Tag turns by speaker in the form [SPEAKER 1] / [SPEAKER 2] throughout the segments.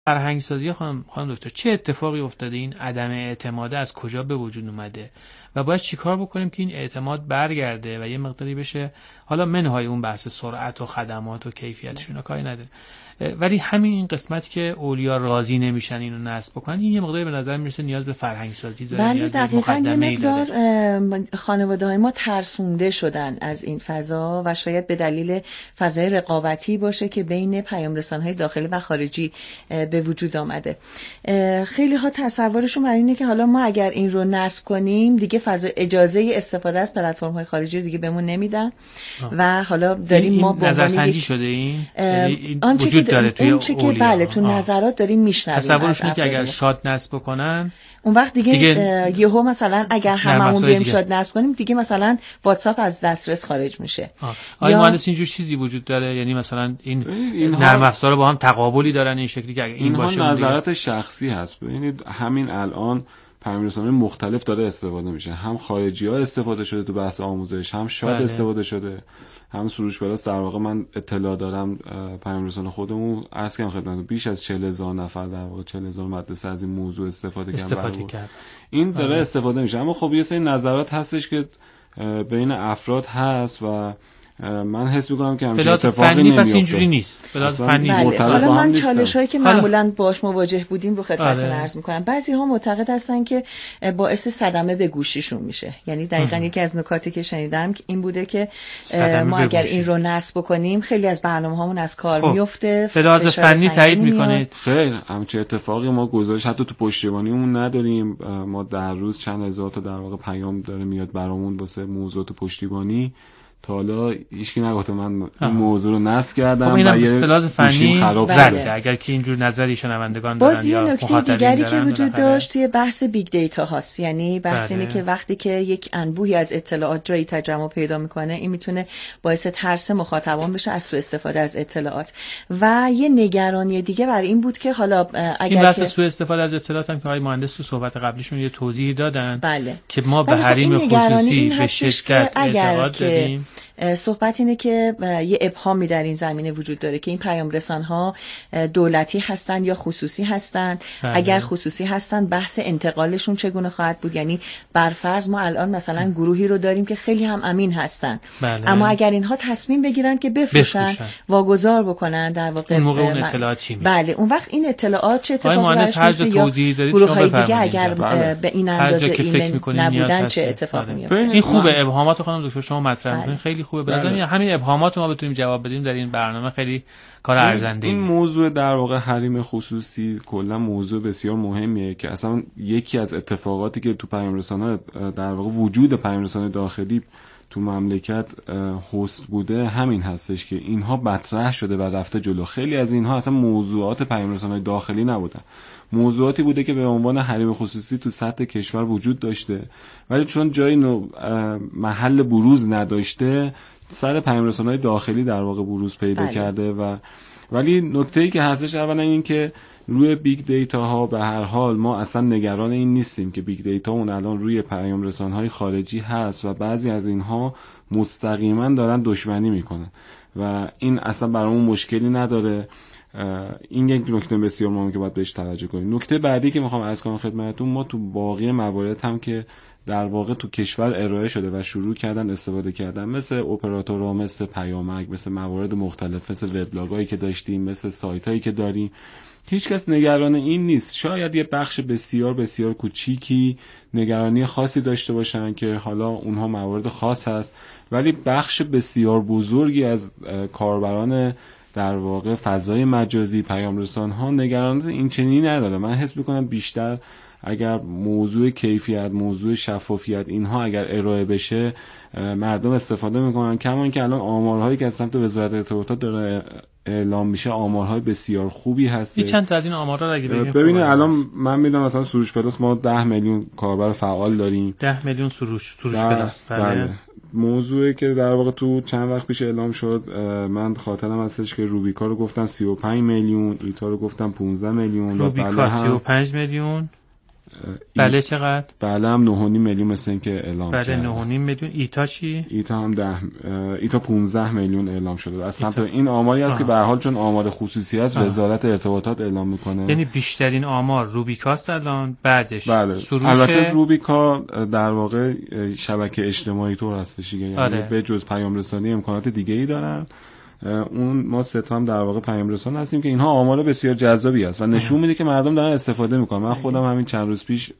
[SPEAKER 1] فرهنگ سازی خانم دکتر چه اتفاقی افتاده؟ این عدم اعتماد از کجا به وجود اومده و باید چیکار بکنیم که این اعتماد برگرده و یه مقداری بشه، حالا منهای اون بحث سرعت و خدمات و کیفیتشون کاری نداره، ولی همین این قسمتی که اولیا راضی نمیشن اینو نصب بکنن، این یه مقداری به نظر میرسه نیاز به فرهنگ سازی داره.
[SPEAKER 2] بله دقیقاً، یه مقدار خانواده‌های ما ترسونده شدن از این فضا و شاید به دلیل فضای رقابتی باشه که بین پیام رسان‌های داخلی و خارجی به وجود آمده. خیلی ها تصورشون بر اینه که حالا ما اگر این رو نصب کنیم دیگه فضا اجازه استفاده از پلتفرم‌های خارجی رو دیگه بهمون نمیدن و حالا داریم ما با
[SPEAKER 1] نظرسنجی شده این
[SPEAKER 2] وجود داره توی اولیا. بله تو نظرات داریم میشنویم.
[SPEAKER 1] تصورش اینه که اگر شاد نصب بکنن
[SPEAKER 2] اون وقت دیگه یهو مثلا اگر هممون بیایم شاد نصب کنیم دیگه مثلا واتساپ از دسترس خارج میشه.
[SPEAKER 1] آیا مهندس اینجور چیزی وجود داره؟ یعنی مثلا این نرم افزارا با هم تقابلی دارن این شکلی که اگر این باشه
[SPEAKER 3] نظرات شخصی هست. ببینید همین الان پیام رسان‌های مختلف داره استفاده میشه، هم خارجی‌ها استفاده شده تو بحث آموزش، هم شاد استفاده شده، هم سروش پلاس. در واقع من اطلاع دارم پیام رسانه خودمون عرض کردم خدمتتون بیش از 40,000 نفر در واقع 40,000 مدرسه از این موضوع استفاده کرد. این داره استفاده میشه. اما خب یه سری نظرات هستش که بین افراد هست و من حس می‌کنم که همچین اتفاقی نمیفته.
[SPEAKER 1] پس اینجوری نیست. بلاد فنی
[SPEAKER 2] حالا من چالش‌هایی که معمولاً باهاش مواجه بودیم رو خدمتتون عرض می‌کنم. بعضی‌ها معتقد هستن که باعث صدمه به گوشیشون میشه. یعنی دقیقاً یکی از نکاتی که شنیدم این بوده که ما اگر این رو نصب بکنیم خیلی از برنامه‌هامون از کار میفته.
[SPEAKER 1] به لحاظ فنی تایید می‌کنید؟
[SPEAKER 3] خیر، همچین اتفاقی ما گزارش حتی تو پشتیبانیمون نداریم. ما در روز چند هزار تا در واقع پیام داره میاد برامون واسه موضوعات پشتیبانی. تا حالا هیچکی نگفته من این موضوع رو نصب کردم
[SPEAKER 1] و یه پلاس فنی خراب شده. اگر که اینجور نظری شنوندگان دارن یا
[SPEAKER 2] باز یه نکته دیگری که وجود داشت توی بحث بیگ دیتا هاست. یعنی بحث اینه که وقتی که یک انبوهی از اطلاعات جایی تجمع پیدا میکنه این میتونه باعث ترس مخاطبان بشه از سوء استفاده از اطلاعات. و یه نگرانی دیگه برای این بود که حالا اگر
[SPEAKER 1] این بحث سوء استفاده از اطلاعات هم که آقای مهندس تو صحبت قبلیشون یه توضیحی دادن که ما به حریم خصوصی به شدت اعتقاد داریم.
[SPEAKER 2] صحبت اینه که یه ابهامی در این زمینه وجود داره که این پیام رسان‌ها دولتی هستن یا خصوصی هستن. اگر خصوصی هستن بحث انتقالشون چگونه خواهد بود؟ یعنی برفرض ما الان مثلا گروهی رو داریم که خیلی هم امین هستن، اما اگر اینها تصمیم بگیرن که بفروشن واگذار بکنن در واقع
[SPEAKER 1] اون موقع اون اطلاعات چی میشه؟
[SPEAKER 2] بله اون وقت این اطلاعات چه اتفاقی
[SPEAKER 1] میفته یا
[SPEAKER 2] گروه‌های دیگه اگر به این اندازه ایمن نبودن چه اتفاقی میفته؟
[SPEAKER 1] این خوبه ابهامات خانم دکتر شما مطرح می‌کنید، خیلی خوبه. به نظر همین ابهامات ما بتونیم جواب بدیم در این برنامه خیلی کار ارزنده.
[SPEAKER 3] این موضوع در واقع حریم خصوصی کلا موضوع بسیار مهمیه که اصلا یکی از اتفاقاتی که تو پیام رسانه در واقع وجود پیام رسانه داخلی تو مملکت هست بوده همین هستش که اینها مطرح شده و رفته جلو. خیلی از اینها اصلا موضوعات پیام رسانه داخلی نبودن، موضوعاتی بوده که به عنوان حریم خصوصی تو سطح کشور وجود داشته ولی چون جای محل بروز نداشته سر پیام رسانه‌های داخلی در واقع بروز پیدا کرده. و ولی نکته‌ای که هستش اولا این که روی بیگ دیتا ها به هر حال ما اصلا نگران این نیستیم که بیگ دیتا اون الان روی پیام رسانه‌های خارجی هست و بعضی از اینها مستقیما دارن دشمنی میکنن و این اصلا برامون مشکلی نداره. این یک نکته بسیار مهمه که باید بهش توجه کنیم. نکته بعدی که میخوام عرض کنم خدمتتون، ما تو باقی موارد هم که در واقع تو کشور ارائه شده و شروع کردن استفاده کردن مثل اپراتورها، مثل پیامک، مثل موارد مختلف، مثل وبلاگایی که داشتیم، مثل سایتایی که داریم، هیچ کس نگران این نیست. شاید یه بخش بسیار بسیار کوچیکی نگرانی خاصی داشته باشن که حالا اونها موارد خاص هست، ولی بخش بسیار بزرگی از کاربران در واقع فضای مجازی پیام رسان‌ها نگرانی این چنینی نداره. من حس می‌کنم بیشتر اگر موضوع کیفیت، موضوع شفافیت اینها اگر ارائه بشه مردم استفاده میکنن. کما اینکه الان آمارهایی که از سمت وزارت ارتباطات داره اعلام میشه آمارهای بسیار خوبی هست.
[SPEAKER 1] چند تا از این آمارا رو اگه
[SPEAKER 3] ببینید الان من میدونم مثلا سروش پلاس ما 10 میلیون کاربر فعال داریم.
[SPEAKER 1] 10 میلیون سروش پلاس.
[SPEAKER 3] بله. موضوعی که در واقع تو چند وقت پیش اعلام شد من خاطرم هستش که روبیکا رو گفتن 35 میلیون، ایتا رو گفتن 15 میلیون.
[SPEAKER 1] روبیکا 35 میلیون، بله چقدر؟
[SPEAKER 3] بله هم 9.5 میلیون مثل این که اعلام
[SPEAKER 1] بله
[SPEAKER 3] کرده.
[SPEAKER 1] 9.5 میلیون. ایتا چی؟
[SPEAKER 3] ایتا هم 15 میلیون اعلام شده. از سمت این آماری است که به هر حال چون آمار خصوصی است وزارت ارتباطات اعلام میکنه.
[SPEAKER 1] یعنی بیشترین آمار روبیکاست الان، بعدش
[SPEAKER 3] بله.
[SPEAKER 1] سروش.
[SPEAKER 3] البته روبیکا در واقع شبکه اجتماعی طور هستش، یعنی به جز پیام رسانی امکانات دیگه‌ای دارن. اون ما سه تا هم در واقع پیام رسان هستیم که اینها آمار بسیار جذابی است و نشون میده که مردم دارن استفاده میکنن. من خودم همین چند روز پیش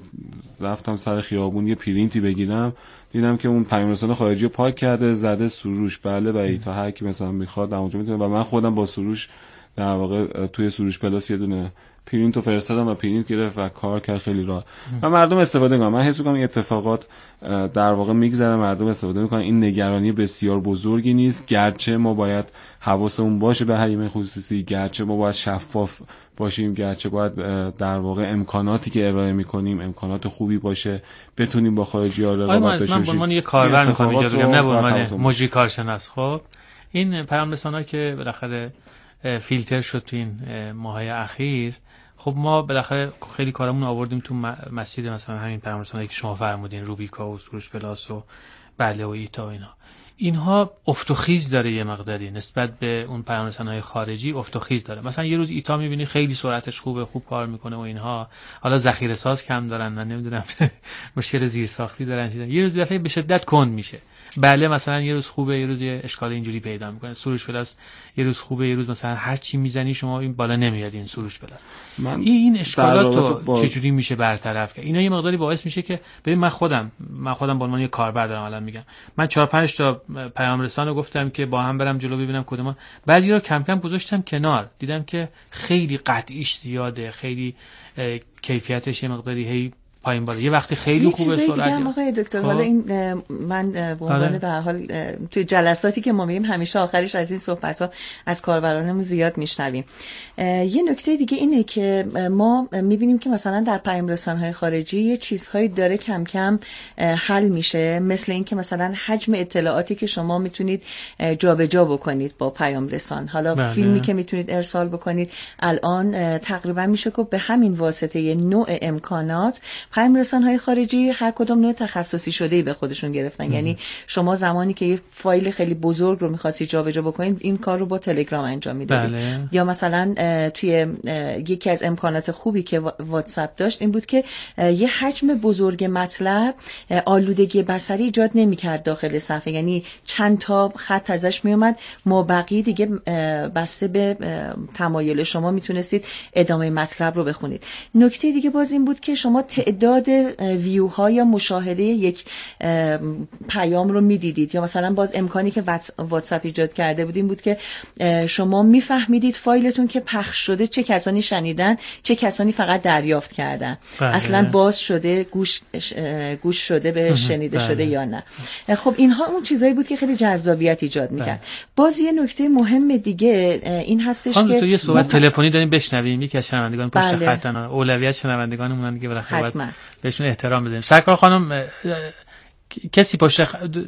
[SPEAKER 3] رفتم سر خیابون یه پرینتی بگیرم، دیدم که اون پیام رسان خارجی رو پاک کرده، زده سروش بله و تا هر کی مثلا میخواد اونجا میتونه. و من خودم با سروش در واقع توی سروش پلاس یه دونه پرینت رو فرستادم و پرینت گرفت و کار کرد خیلی راحت و مردم استفاده میکنن. من حس میکنم این اتفاقات در واقع میگذره، مردم استفاده میکنن. این نگرانی بسیار بزرگی نیست، گرچه ما باید حواسمون باشه به حریم خصوصی، گرچه ما باید شفاف باشیم، گرچه باید در واقع امکاناتی که ارائه میکنیم امکانات خوبی باشه، بتونیم با خارجی‌ها رقابت داشته باشیم.
[SPEAKER 1] من یه کاربر میخوام اینجا بگم، نه به عنوان مجری کارشناس. خب این پیام رسان‌ها که بالاخره فیلتر شد تو این ماهای اخیر، خب ما بالاخره خیلی کارمون آوردیم تو مسیر مثلا همین پیام رسانایی که شما فرمودین، روبیکا و سروش پلاس و بله و ایتا و اینها افت و خیز داره یه مقداری نسبت به اون پیام رسانای خارجی. افت و خیز داره. مثلا یه روز ایتا میبینی خیلی سرعتش خوبه، خوب کار میکنه و اینها، حالا ذخیره ساز کم دارن، من نمیدونم مشکل زیرساختی دارن، یه روز دفعه به شدت کند میشه. بله مثلا یه روز خوبه، یه روز یه اشکال اینجوری پیدا میکنه. سروش پلاس یه روز خوبه، یه روز مثلا هر چی میزنی شما این بالا نمیاد این سروش پلاس. این اشکالات رو چجوری میشه برطرف کرد؟ اینا یه مقداری باعث میشه که ببین من خودم به عنوان یه کاربر دارم الان میگم، من 4-5 تا پیام رسانو گفتم که با هم برم جلو ببینم کدوم. بعضی رو کم کم گذاشتم کنار، دیدم که خیلی قطعیش زیاده، خیلی کیفیتش یه مقداری هی پایین بالا، یه وقتی خیلی خوبه سرعت.
[SPEAKER 2] آقای دکتر حالا این من به عنوان به هر حال توی جلساتی که ما میریم همیشه آخرش از این صحبت‌ها از کاربرانمون زیاد میشنویم. یه نکته دیگه اینه که ما میبینیم که مثلا در پیام رسان‌های خارجی یه چیزهایی داره کم کم حل میشه، مثل این که مثلا حجم اطلاعاتی که شما میتونید جابجا بکنید با پیام رسان، حالا فیلمی که میتونید ارسال بکنید الان تقریبا میشه که به همین واسطه یه نوع امکانات پیام رسان‌های خارجی هر کدوم نوع تخصصی شده‌ای به خودشون گرفتن. یعنی شما زمانی که یه فایل خیلی بزرگ رو می‌خواستی جابجا بکنید این کار رو با تلگرام انجام میدادید. یا مثلا توی یکی از امکانات خوبی که واتساپ داشت این بود که یه حجم بزرگ مطلب آلودگی بصری ایجاد نمی‌کرد داخل صفحه، یعنی چند تا خط ازش میومد، مابقی دیگه بسته به تمایل شما میتونستید ادامه مطلب رو بخونید. نکته دیگه باز این بود که شما تعداد ویوها یا مشاهده یک پیام رو میدیدید، یا مثلا باز امکانی که واتساپ ایجاد کرده بود این بود که شما میفهمیدید فایلتون که پخش شده چه کسانی شنیدن، چه کسانی فقط دریافت کردن، اصلا باز شده، گوش شده به شنیده شده یا نه. خب اینها اون چیزایی بود که خیلی جذابیت ایجاد میکرد. باز یه نکته مهم دیگه این هستش که
[SPEAKER 1] تو یه صحبت تلفنی داریم بشنویم، یکی از شنوندگان پشت خطن، اولویت شنوندگانمون دیگه بالاخره بهشون احترام بذاریم. سرکار خانم کسی پشت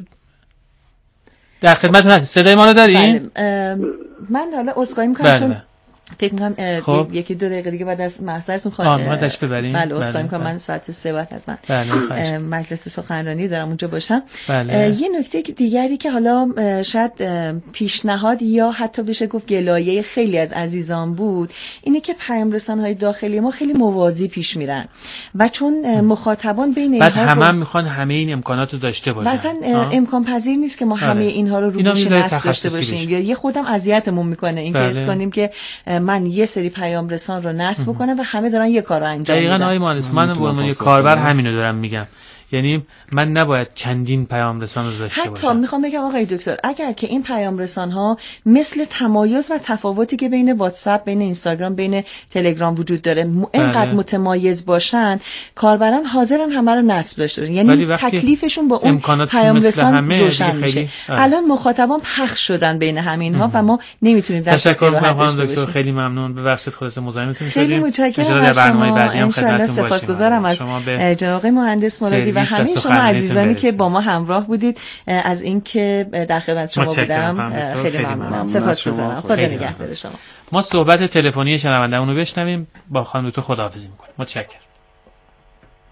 [SPEAKER 1] در خدمتتون هست؟ صدای ما رو دارین؟
[SPEAKER 2] من حالا عذرخواهی می‌کنم چون فکر می‌کنم خب. یکی 2 دقیقه دیگه بعد از محضرتون
[SPEAKER 1] ما داشت ببریم.
[SPEAKER 2] بله عذرخواهی می‌کنم من ساعت 3 بعد حتما مجلس سخنرانی دارم اونجا باشم. یه نکته دیگری که حالا شاید پیشنهاد یا حتی بشه گفت گلایه خیلی از عزیزان بود اینه که پیام رسان‌های داخلی ما خیلی موازی پیش میرن و چون مخاطبان بین
[SPEAKER 1] اینها بعد هم میخوان همه این امکانات رو داشته باشن،
[SPEAKER 2] مثلا امکان پذیر نیست که ما همه اینها رو روش نصب داشته باشیم. یا یه خودم اذیتمون میکنه این که حس کنیم که من یه سری پیام رسان رو نصب بکنم و همه دارن یه کارو انجام میدن.
[SPEAKER 1] دقیقاً آقای مهندس، من به عنوان یه کاربر همینو دارم میگم، یعنی من نباید چندین پیام رسان رو داشته باشم.
[SPEAKER 2] حتی میخوام بگم آقای دکتر اگر که این پیام رسان ها مثل تمایز و تفاوتی که بین واتساپ، بین اینستاگرام، بین تلگرام وجود داره اینقدر متمایز باشن، کاربران حاضرن همه رو نصب داشته باشن، یعنی تکلیفشون با اون پیام رسان روشن میشه. الان مخاطبان پخش شدن بین همینها و ما نمیتونیم دسترسی رو داشته باشیم.
[SPEAKER 1] خیلی ممنون، ببخشید خلاص مزاحمتون شدیم.
[SPEAKER 2] خیلی متشکرم از شما، ان شاءالله سپاسگزارم از جناب مهندس مرادی و همه شما عزیزانی که با ما همراه بودید. از اینکه در خدمت شما بودم خیلی ممنونم، سپاسگزارم. خدا نگهدار شما.
[SPEAKER 1] ما صحبت تلفنی شنوندهمون رو بشنویم، با خانم دکتر خداحافظی می‌کنیم. متشکرم.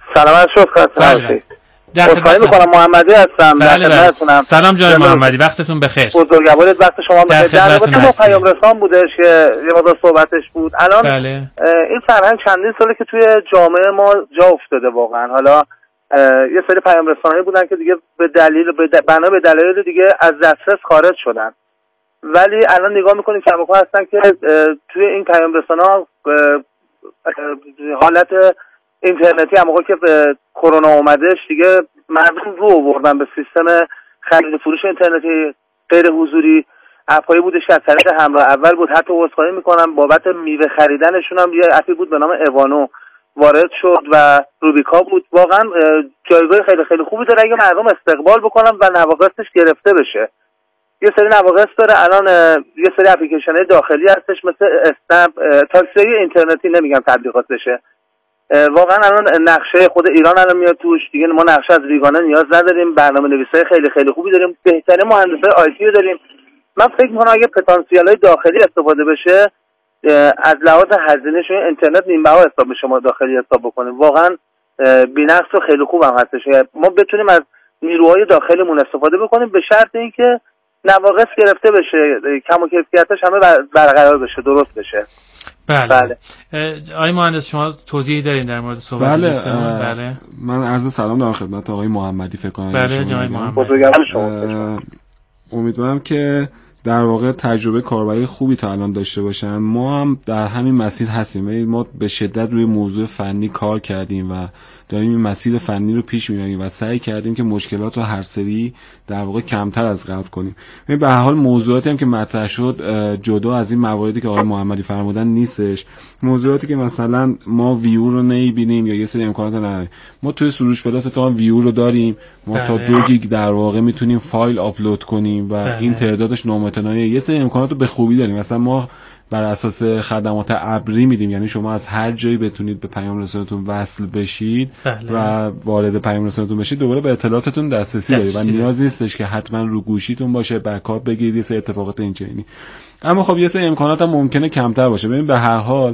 [SPEAKER 4] سلامت شد خدمتتون.
[SPEAKER 1] خواهش
[SPEAKER 4] میکنم، محمدی هستم.
[SPEAKER 1] بله. سلام جناب محمدی، وقتتون بخیر.
[SPEAKER 4] بزرگوارت وقت شما بخیر. در رابطه با پیام رسان بودش که یه مقدار صحبتش بود. الان این فرهنگ چندین ساله که توی جامعه ما جا افتاده واقعا. حالا یه سری پیام رسانایی بودن که دیگه به دلایل دیگه از دسترس خارج شدن، ولی الان نگاه میکنیم کماکان هستن که توی این پیام رسان‌ها حالت اینترنتی هم موقع که کرونا اومدش دیگه مردم رو آوردن به سیستم خرید فروش اینترنتی غیر حضوری. اپایی بودش که از طریق همراه اول بود، حتی عذرخواهی میکنم بابت میوه خریدنشون هم یه اپی بود به نام اوانو وارد شد و روبیکا بود. واقعا جایگاه خیلی خیلی خوبی داره اگه مردم استقبال بکنن و نواقصش گرفته بشه. یه سری نواقص داره الان، یه سری اپلیکیشن‌های داخلی هستش مثل اسنپ، تاکسی اینترنتی نمیگم تبلیغات بشه. واقعا الان نقشه خود ایران الان میاد توش، دیگه ما نقشه از ریگانه نیاز نداریم، برنامه‌نویسای خیلی خیلی خوبی داریم، بهترین مهندسای آیتی رو داریم. من فکر می‌کنم اگه پتانسیل‌های داخلی استفاده بشه از لحاظ هزینه‌ش اینترنت نیمه‌ها حساب میشه، ما داخلی حساب بکنیم واقعا بی‌نقص و خیلی خوب هم هستش. ما بتونیم از نیروهای داخلیمون استفاده بکنیم به شرط اینکه نواقص گرفته بشه، کم و کیفیتش همه برقرار بشه، درست بشه.
[SPEAKER 1] بله. آقای مهندس شما توضیحی دارین در مورد صحبت
[SPEAKER 3] بله. من عرض سلام دارم خدمت آقای محمدی فکر کنم.
[SPEAKER 1] بله جناب محمد.
[SPEAKER 3] امیدوارم که در واقع تجربه کاربری خوبی تا الان داشته باشن. ما هم در همین مسیر هستیم. ما به شدت روی موضوع فنی کار کردیم و داریم این مسیر فنی رو پیش میبریم و سعی کردیم که مشکلات رو هر سری در واقع کمتر از قبل کنیم. به هر حال موضوعاتی هم که مطرح شد جدا از این مواردی که آقای محمدی فرمودن نیستش. موضوعاتی که مثلا ما ویو رو نمیبینیم یا یه سری امکانات نداریم. ما توی سروش پلاس تا ویو رو داریم، ما تا 2 گیگ در واقع میتونیم فایل آپلود کنیم و این تعدادش نامتناهیه. یه سری امکانات رو به خوبی داریم. مثلا ما بر اساس خدمات ابری میدیم، یعنی شما از هر جایی بتونید به پیام رسانتون وصل بشید و وارد پیام رسانتون بشید، دوباره به اطلاعاتتون دسترسی دارید و نیاز نیستش که حتما رو گوشیتون باشه، بکاپ بگیرید، یه سری اتفاقات اینچنینی. اما خب یه سری امکانات هم ممکنه کمتر باشه. ببین به هر حال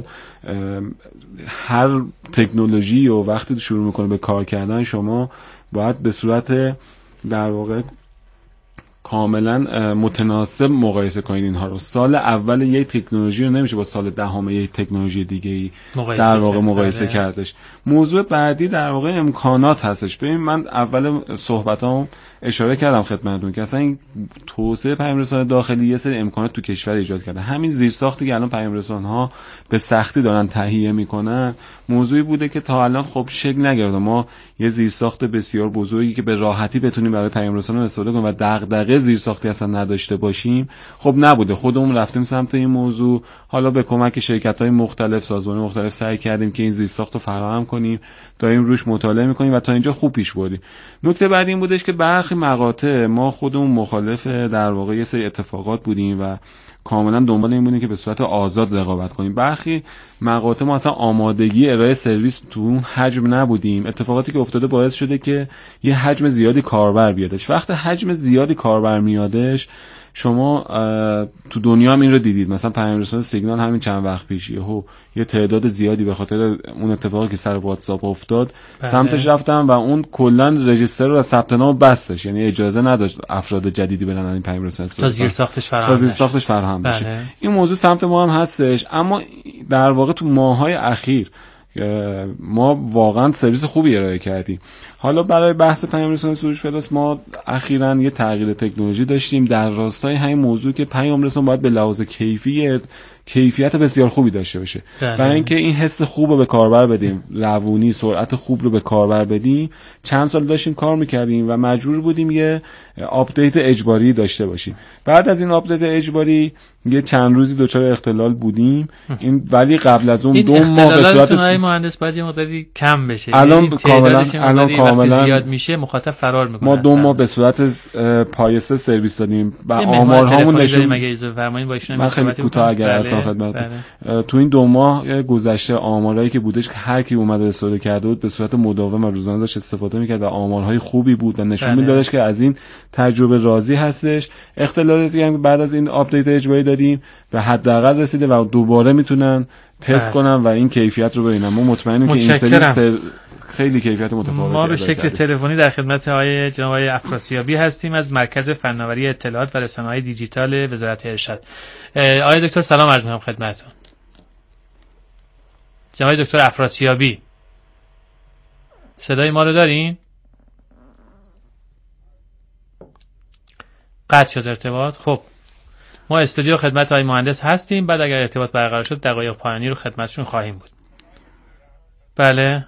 [SPEAKER 3] هر تکنولوژی و وقتی شروع میکنه به کار کردن شما باید به صورت در واقع کاملا متناسب مقایسه کنید اینها رو. سال اول یک تکنولوژی رو نمیشه با سال دهم یک تکنولوژی دیگه‌ای در واقع مقایسه کردش. موضوع بعدی در واقع امکانات هستش. ببین من اول صحبتام اشاره کردم خدمتتون که اصلا این توسعه پیام رسانه داخلی یه سری امکانات تو کشور ایجاد کرده. همین زیرساختی که الان پیام رسانه‌ها به سختی دارن تهیه میکنن موضوعی بوده که تا الان خب شکل نگرفته. ما یه زیرساخت بسیار بزرگی که به راحتی بتونیم برای پیام رسانه استفاده کنیم و دغدغه زیرساختی اصلا نداشته باشیم خب نبوده. خودمون رفتیم سمت این موضوع، حالا به کمک شرکت‌های مختلف، سازمان‌های مختلف سعی کردیم که این زیرساخت رو فراهم کنیم، داریم روش مطالعه می‌کنیم و تا اینجا خوب پیش بردیم. نکته بعدی این بودش که برخی مقاطع ما خودمون مخالف در واقع یه سری اتفاقات بودیم و کاملا دنبال این بودیم که به صورت آزاد رقابت کنیم. برخی مقاطع ما اصلا آمادگی ارائه سرویس تو اون حجم نبودیم. اتفاقاتی که افتاده باعث شده که یه حجم زیادی کاربر بیادش. وقتی حجم زیادی کاربر میادش شما تو دنیا هم این رو دیدید. مثلا پیام رسانه سیگنال همین چند وقت پیش یه تعداد زیادی به خاطر اون اتفاقی که سر واتساپ افتاد سمتش رفتن و اون کلا رجیستر رو ثبت نام بستش، یعنی اجازه نداشت افراد جدیدی برن این پیام رسانه
[SPEAKER 1] تا زیرساختش فراهم
[SPEAKER 3] بشه. این موضوع سمت ما هم هستش، اما در واقع تو ماه‌های اخیر ما واقعا سرویس خوبی ارائه کردیم. حالا برای بحث پیام رسانه سروش پلاس ما اخیراً یه تغییر تکنولوژی داشتیم در راستای همین موضوع که پیام رسان باید به لحاظ کیفیت بسیار خوبی داشته باشه. برای اینکه این حس خوب رو به کاربر بدیم، روونی، سرعت خوب رو به کاربر بدیم، چند سال داشتیم کار میکردیم و مجبور بودیم یه آپدیت اجباری داشته باشیم. بعد از این آپدیت اجباری یه چند روزی دچار اختلال بودیم، این ولی قبل از اون 2 ماه به صورت
[SPEAKER 1] مهندس باید یه مقداری کم بشه.
[SPEAKER 3] الان کاملا
[SPEAKER 1] زیاد میشه مخاطب فرار میکنه.
[SPEAKER 3] ما 2 ماه به صورت پایسته سرویس دادیم و آمارهامون نشون
[SPEAKER 1] مگه اجازه فرمایید با ایشون
[SPEAKER 3] من خیلی کوتاه اگر از خدمت تو این 2 ماه گذشته آمارایی که بودش که هر کی اومد استفاده کرده بود به صورت مداوم و روزانه داشت استفاده میکرد و آمارهای خوبی بود و نشون میدادش که از این تجربه راضی هستش. اختلالاتی هم بعد از این آپدیت اجباری دادیم به حداقل رسیده و دوباره میتونن تست کنن و این کیفیت رو ببینن. ما مطمئنیم که این سری خیلی کیفیت متفاوتی
[SPEAKER 1] ما به شکل تلفنی در خدمت جناب آقای افراسیابی هستیم از مرکز فناوری اطلاعات و رسانه‌های دیجیتال وزارت ارشاد. آقای دکتر سلام عرض می‌کنم خدمتتون. جناب دکتر افراسیابی صدای ما رو دارین؟ قطع شد ارتباط. خب ما استودیو خدمت آقای مهندس هستیم، بعد اگر ارتباط برقرار شد دقایق پایانی رو خدمتشون خواهیم بود. بله.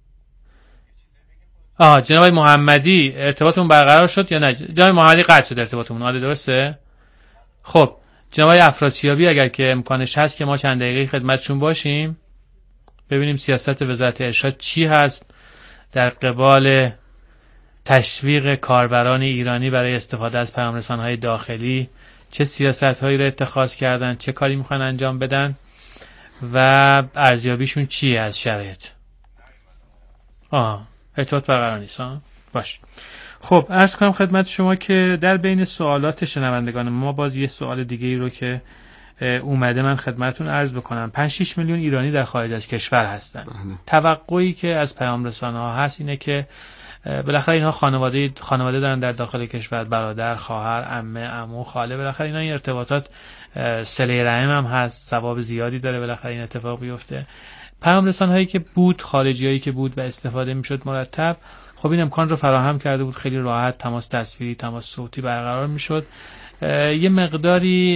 [SPEAKER 1] جناب آقای محمدی ارتباطمون برقرار شد یا نه؟ جناب محمدی قطع شد ارتباطمون. آره درسته؟ خب جناب آقای افراسیابی اگر که امکانش هست که ما چند دقیقه خدمتشون باشیم ببینیم سیاست وزارت ارشاد چی هست در قبال تشویق کاربران ایرانی برای استفاده از پیام‌رسان‌های داخلی، چه سیاست‌هایی را اتخاذ کردن، چه کاری میخوان انجام بدن و ارزیابیشون چیه از شرایط. ارتباط برقرار نیست. باش. خب عرض کنم خدمت شما که در بین سوالات شنوندگان ما باز یه سوال دیگه ای رو که اومده من خدمتون عرض بکنم. 5-6 میلیون ایرانی در خارج از کشور هستن. توقعی که از پیام رسانه‌ها هست اینه که بالاخره اینها خانواده دارن در داخل کشور، برادر، خواهر، عمه، عمو، خاله، بالاخره اینا این ارتباطات صله رحم هم هست، ثواب زیادی داره بالاخره این اتفاق بیفته. پیام رسانه‌هایی که بود، خارجیایی که بود و استفاده میشد مرتب، خب این امکان رو فراهم کرده بود خیلی راحت تماس تصویری، تماس صوتی برقرار میشد. یه مقداری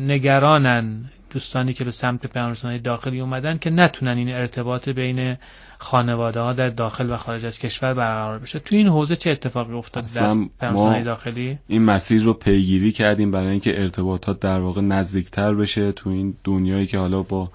[SPEAKER 1] نگرانن دوستانی که به سمت پیام رسانه‌های داخلی اومدن که نتونن این ارتباط بین خانواده‌ها در داخل و خارج از کشور برقرار بشه. تو این حوزه چه اتفاقی افتاد در پیام رسانه‌های داخلی؟
[SPEAKER 3] این مسیر رو پیگیری کردیم برای اینکه ارتباطات در واقع نزدیکتر بشه تو این دنیایی که حالا با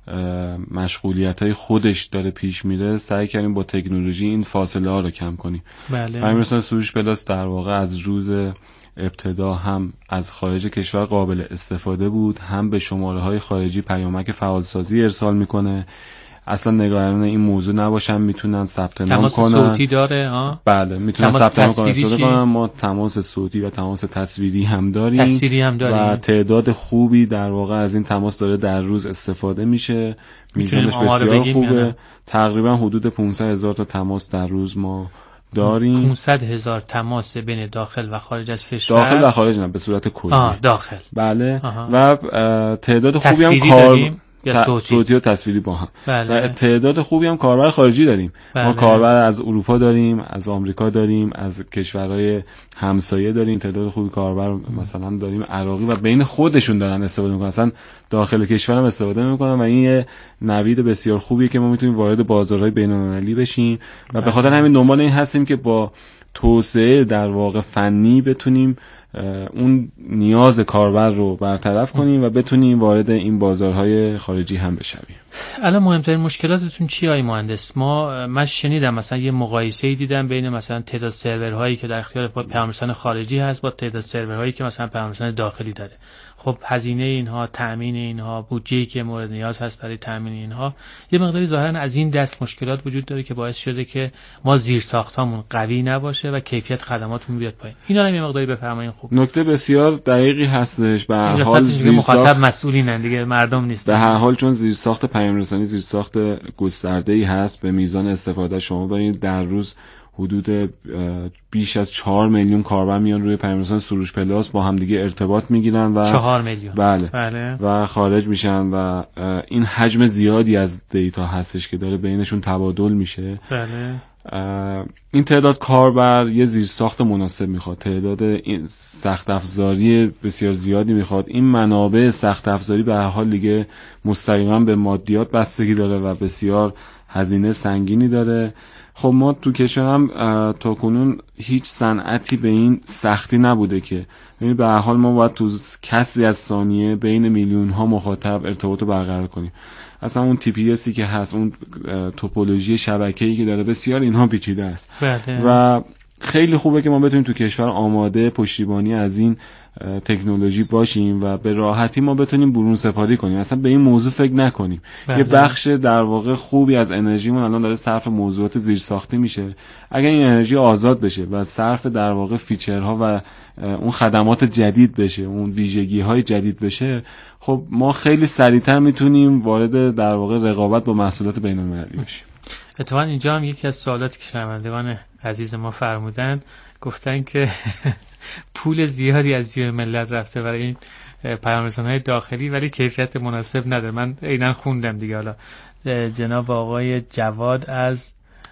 [SPEAKER 3] مشغولیت‌های خودش داره پیش میره. سعی کردیم با تکنولوژی این فاصله ها رو کم کنیم.
[SPEAKER 1] بله.
[SPEAKER 3] همین مثلا سروش پلاس در واقع از روز ابتدا هم از خارج کشور قابل استفاده بود، هم به شماره‌های خارجی پیامک فعالسازی ارسال میکنه. اصلا نگران این موضوع نباشن، میتونن ثبت نام کنن.
[SPEAKER 1] تماس صوتی داره؟
[SPEAKER 3] بله میتونن ثبت نام کنن. ما تماس صوتی و تماس تصویری هم داریم. و تعداد خوبی در واقع از این تماس داره در روز استفاده میشه. میزانش بسیار خوبه. تقریبا حدود 500,000 تا تماس در روز ما داریم.
[SPEAKER 1] 500,000 تماس بین داخل و خارج از کشور.
[SPEAKER 3] داخل و خارج نه، به صورت کلی.
[SPEAKER 1] داخل.
[SPEAKER 3] بله. و تعداد خوبی هم کار صوتی و تصویری با هم.
[SPEAKER 1] بله.
[SPEAKER 3] و تعداد خوبی هم کاربر خارجی داریم.
[SPEAKER 1] بله.
[SPEAKER 3] ما کاربر از اروپا داریم، از آمریکا داریم، از کشورهای همسایه داریم. تعداد خوبی کاربر مثلا داریم عراقی و بین خودشون دارن استفاده میکنن، اصلا داخل کشور هم استفاده میکنن و این یه نوید بسیار خوبیه که ما میتونیم وارد بازارهای بین‌المللی بشیم و به خاطر همین دنبال این هستیم که با توسعه در واقع فنی بتونیم اون نیاز کاربر رو برطرف کنیم و بتونیم وارد این بازارهای خارجی هم بشویم.
[SPEAKER 1] الان مهمترین مشکلاتتون چی آقای مهندس؟ من شنیدم مثلا یه مقایسه‌ای دیدم بین مثلا تعداد سرورهایی که در اختیار پیام رسان خارجی هست با تعداد سرورهایی که مثلا پیام رسان داخلی داره. خب هزینه اینها، تامین اینها، بودجه‌ای که مورد نیاز هست برای تامین اینها، یه مقداری ظاهرا از این دست مشکلات وجود داره که باعث شده که ما زیرساختامون قوی نباشه و کیفیت خدماتمون بیاد پایین. اینا رو یه مقداری بفرمایید. خوب
[SPEAKER 3] نکته بسیار دقیقی هستش. به هر حال
[SPEAKER 1] زیرساخت مخاطب مسئولینن دیگه، مردم نیستن.
[SPEAKER 3] به هر حال چون زیرساخت پیام رسانی زیرساخت گسترده‌ای هست، به میزان استفاده شما ببینید در روز حدود بیش از 4 میلیون کاربر میان روی پیام رسان سروش پلاس با همدیگه ارتباط میگیرن و
[SPEAKER 1] 4 میلیون
[SPEAKER 3] بله. و خارج میشن و این حجم زیادی از دیتا هستش که داره بینشون تبادل میشه.
[SPEAKER 1] بله.
[SPEAKER 3] این تعداد کاربر یه زیرساخت مناسب میخواد، تعداد این سخت افزاری بسیار زیادی میخواد. این منابع سخت افزاری به هر حال دیگه مستقیما به مادیات بستگی داره و بسیار هزینه سنگینی داره. خب ما تو کشورم تا کنون هیچ صنعتی به این سختی نبوده که به هر حال ما باید تو کسری از ثانیه بین میلیون ها مخاطب ارتباط رو برقرار کنیم. اصلا اون TPSی که هست، اون توپولوژی شبکه‌ای که داره، بسیار اینها پیچیده است.
[SPEAKER 1] بله.
[SPEAKER 3] و خیلی خوبه که ما بتونیم تو کشور آماده پشتیبانی از این تکنولوژی باشیم و به راحتی ما بتونیم برون سپاری کنیم، اصلا به این موضوع فکر نکنیم.
[SPEAKER 1] بله.
[SPEAKER 3] یه بخش در واقع خوبی از انرژیمون الان داره صرف موضوعات زیرساختی میشه. اگر این انرژی آزاد بشه و صرف در واقع فیچرها و اون خدمات جدید بشه، اون ویژگی‌های جدید بشه، خب ما خیلی سریعتر میتونیم وارد در واقع رقابت با محصولات بین‌المللی بشیم.
[SPEAKER 1] اتفاقا اینجا هم یکی از سوالاتی که شنوندگان عزیز ما فرمودن، گفتن که پول زیادی از جیب ملت رفته برای این پیام‌رسان‌های داخلی ولی کیفیت مناسب نداره. من عیناً خوندم دیگه. حالا جناب آقای جواد از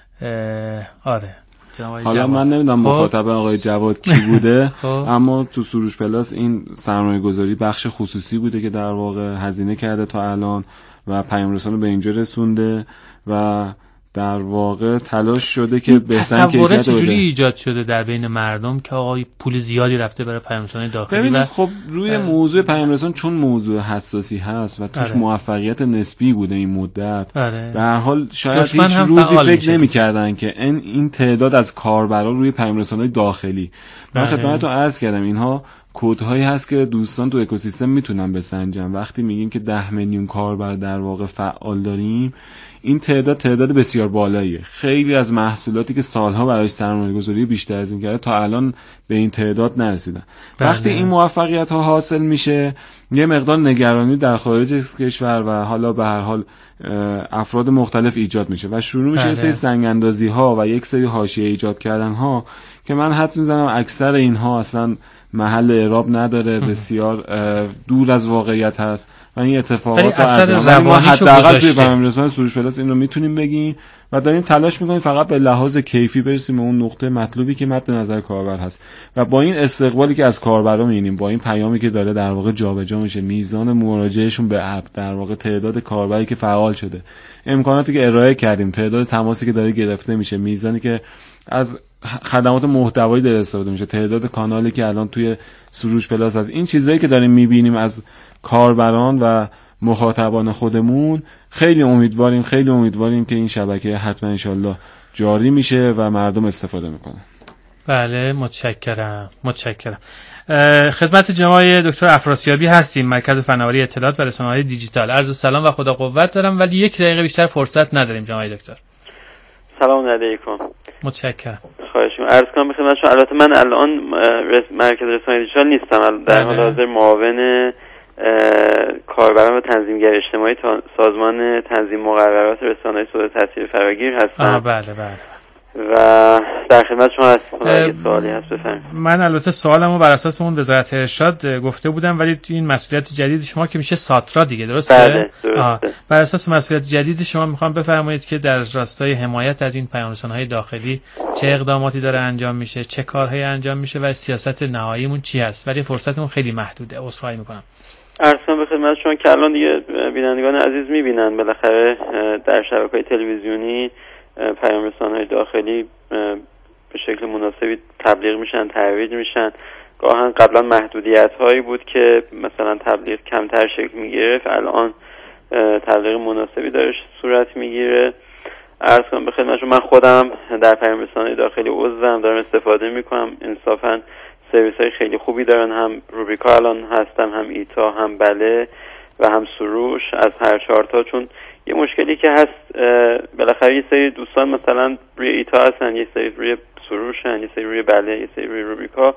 [SPEAKER 3] حالا من نمیدونم مخاطب آقای جواد کی بوده اما تو سروش پلاس این سرمایه گذاری بخش خصوصی بوده که در واقع هزینه کرده تا الان و پیام‌رسانو به اینجا رسونده و در واقع تلاش شده که بهترین کیفیت بده.
[SPEAKER 1] تصورات جوری ایجاد شده در بین مردم که آقای پول زیادی رفته برای پیام‌رسان‌های داخلی.
[SPEAKER 3] ببینید خب روی موضوع پیام‌رسان چون موضوع حساسی هست و توش موفقیت نسبی بوده این مدت، به هر حال شاید هیچ روزی فکر نمی‌کردن که این تعداد از کاربران روی پیام‌رسان‌های داخلی. من خدمتتون عرض کردم اینها کدهایی هست که دوستان تو اکوسیستم میتونن بسنجن. وقتی میگیم که 10 میلیون کاربر در واقع فعال داریم، این تعداد بسیار بالاییه. خیلی از محصولاتی که سالها برای سرمایه‌گذاری بیشتر از این کرده تا الان به این تعداد نرسیدن. وقتی این موفقیت ها حاصل میشه، یه مقدار نگرانی در خارج کشور و حالا به هر حال افراد مختلف ایجاد میشه و شروع میشه یه سری سنگ اندازی ها و یک سری حاشیه ایجاد کردن ها که من حدس میزنم اکثر اینها اصلا محل اعراب نداره، بسیار دور از واقعیت هست و این اتفاقات ما حداقل توی پیام‌رسان سروش پلاس این رو میتونیم بگیم و داریم تلاش میکنیم فقط به لحاظ کیفی برسیم به اون نقطه مطلوبی که مد نظر کاربر هست و با این استقبالی که از کاربرا می‌بینیم، با این پیامی که داره در واقع جابجا میشه، میزان مراجعهشون به اپ، در واقع تعداد کاربری که فعال شده، امکاناتی که ارائه کردیم، تعداد تماسی که داره گرفته میشه، میزانی که از خدمات محتوایی داره استفاده میشه، تعداد کانالی که الان توی سروش پلاس هست، این چیزایی که داریم میبینیم از کاربران و مخاطبان خودمون، خیلی امیدواریم که این شبکه حتما انشالله جاری میشه و مردم استفاده میکنن.
[SPEAKER 1] بله متشکرم. خدمت جناب دکتر افراسیابی هستیم، مرکز فناوری اطلاعات و رسانه‌های دیجیتال. عرض سلام و خدا قوت دارم ولی 1 دقیقه بیشتر فرصت نداریم جناب دکتر.
[SPEAKER 5] سلام علیکم.
[SPEAKER 1] متشکرم.
[SPEAKER 5] خواهش می‌کنم. عرض کنم خدمت شما، البته من الان مرکز رسانه‌های دیجیتال نیستم، در حال حاضر معاون کاربران و تنظیمگر اجتماعی سازمان تنظیم مقررات رسانه‌های صوت تاثیر فراگیر هستم.
[SPEAKER 1] بله.
[SPEAKER 5] و در خدمت شما هستم. اگه سوالی هست بفرمایید.
[SPEAKER 1] من البته سوالمو بر اساس اون وزارت ارشاد گفته بودم ولی تو این مسئولیت جدید شما که میشه ساترا دیگه، درسته؟
[SPEAKER 5] بله درسته.
[SPEAKER 1] بر اساس مسئولیت جدید شما میخوام بفرمایید که در راستای حمایت از این پیام‌رسان‌های داخلی چه اقداماتی داره انجام میشه، چه کارهایی انجام میشه و سیاست نهاییمون چی هست. ولی فرصتمون خیلی محدوده، عذرخواهی میکنم.
[SPEAKER 5] عرض کنم به خدمت شما که الان دیگه بینندگان عزیز میبینن بالاخره در شبکه‌های تلویزیونی پیام‌رسان‌های داخلی به شکل مناسبی تبلیغ میشن، ترویج میشن. گاهن قبلا محدودیت‌هایی بود که مثلا تبلیغ کمتر شکل میگرفت، الان تبلیغ مناسبی داره صورت میگیره. عرض کنم به خدمت شما من خودم در پیام‌رسان‌های داخلی عضوم، دارم استفاده میکنم. انصافاً سرویس‌های خیلی خوبی دارن، هم روبریکا الان هستم، هم ایتا، هم بله و هم سروش از هر 4 تا. چون یه مشکلی که هست بالاخره یه سری دوستان مثلا روی ایتا هستن، یه سری روی سروشن، یه سری روی بله، یه سری روی روبریکا.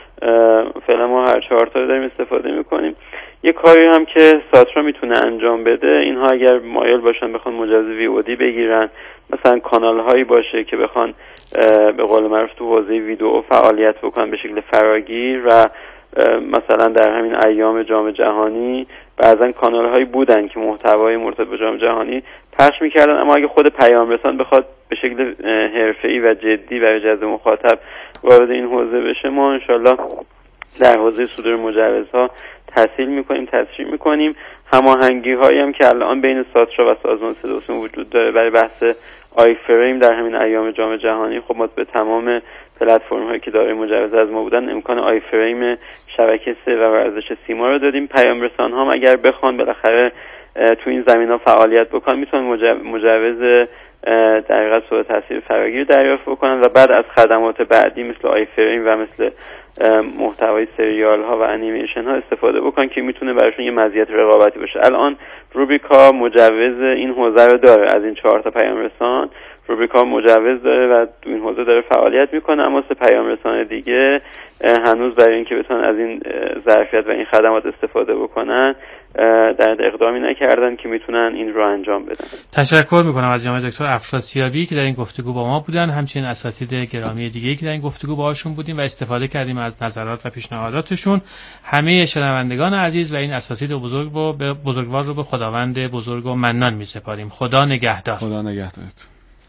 [SPEAKER 5] فعلا ما هر 4 تا داریم استفاده میکنیم. یه کاری هم که ساترا میتونه انجام بده، اینها اگر مایل باشن بخوان مجوز VOD بگیرن، مثلا کانال هایی باشه که بخوان به قول معروف تو حوزه ویدیو فعالیت بکنن به شکل فراگیر و مثلا در همین ایام جام جهانی بعضا کانال هایی بودن که محتوای مرتبط با جام جهانی پخش میکردن، اما اگه خود پیام‌رسان بخواد به شکل حرفه‌ای و جدی برای جذب مخاطب وارد این حوزه بشه، ما انشالله در حوزه صدور مجوزها تسهیل میکنیم. هماهنگی هایی هم که الان بین ساترا و سازمان صدا وجود داره برای بحث آی فریم در همین ایام جام جهانی، خب ما به تمام پلتفرم هایی که دارای مجوز از ما بودن امکان آی فریم شبکه 3 و ورزش سیما رو دادیم. پیام‌رسان ها اگر بخوان بالاخره تو این زمینا فعالیت بکنن میتونن مجوز در حقیقت صورت تاثیر فراگیر دریافت بکنن و بعد از خدمات بعدی مثل آی فریم و مثل محتوای سریال ها و انیمیشن ها استفاده بکنن که میتونه براشون یه مزیت رقابتی باشه. الان روبریکا مجوز این حوزه رو داره از این 4 تا پیام‌رسان روبریکا مجوز داره و تو این حوزه داره فعالیت میکنه، اما سه پیام رسانه دیگه هنوز برای اینکه بتونن از این ظرفیت و این خدمات استفاده بکنن در اقدامی نکردن که میتونن این رو انجام بدن.
[SPEAKER 1] تشکر میکنم از جناب دکتر افراسیابی که در این گفتگو با ما بودن، همچنین اساتید گرامی دیگه‌ای که در این گفتگو باهاشون بودیم و استفاده کردیم از نظرات و پیشنهاداتشون. همه شنوندگان عزیز و این اساتید بزرگوار رو به خداوند بزرگ و منان میسپاریم. خدا نگهدار.
[SPEAKER 3] خدا نگهدارت.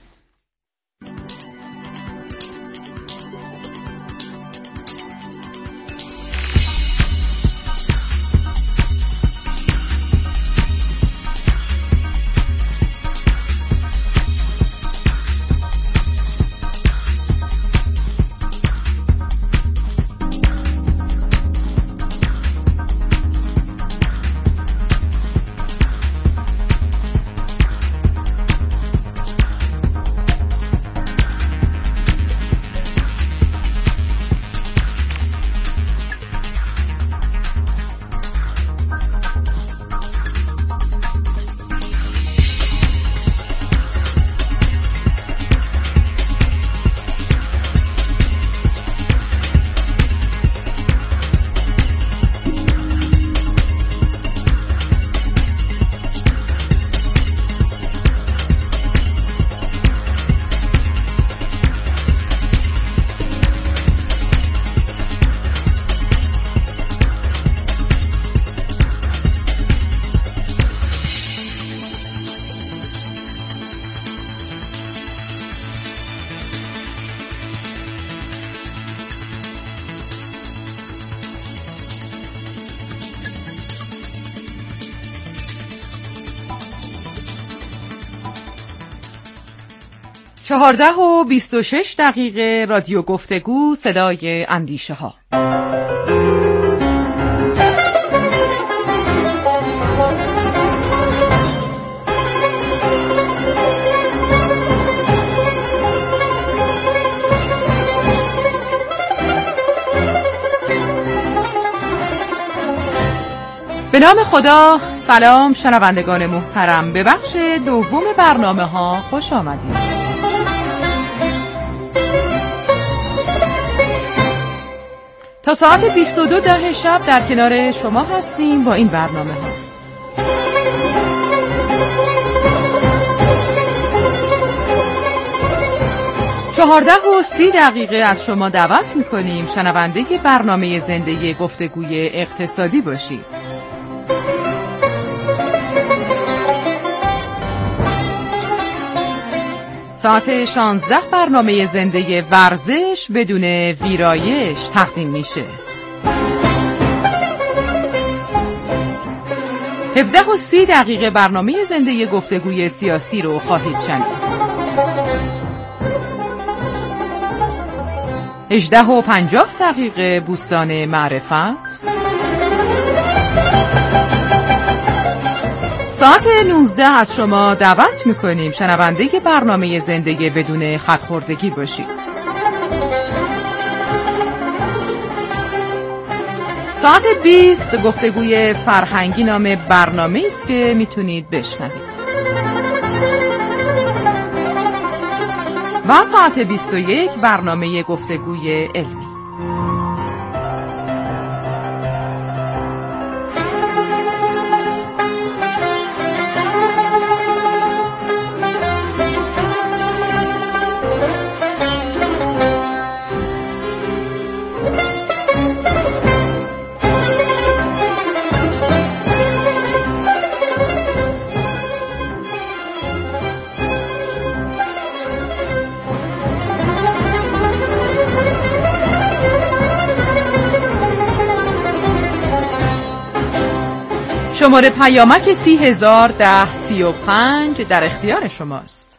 [SPEAKER 6] چهارده و 26 دقیقه رادیو گفتگو، صدای اندیشه ها. به نام خدا. سلام شنوندگان محترم، به بخش دوم برنامه ها خوش آمدید. تا ساعت 22 شب در کنار شما هستیم با این برنامه ها. چهارده و 30 دقیقه از شما دعوت میکنیم شنونده برنامه زنده گفتگوی اقتصادی باشید. ساعت 16 برنامه زنده ورزش بدون ویرایش تقدیم میشه. 17 و 30 دقیقه برنامه زنده گفتگوی سیاسی رو خواهید شنید. 18 و 50 دقیقه بوستان معرفت. ساعت 19 از شما دعوت میکنیم شنونده برنامه زندگی بدون خط‌خوردگی باشید. ساعت 20 گفتگوی فرهنگی نام برنامه است که میتونید بشنوید. و ساعت 21 برنامه گفتگوی علمی. شماره پیامک 30,010 35 در اختیار شماست.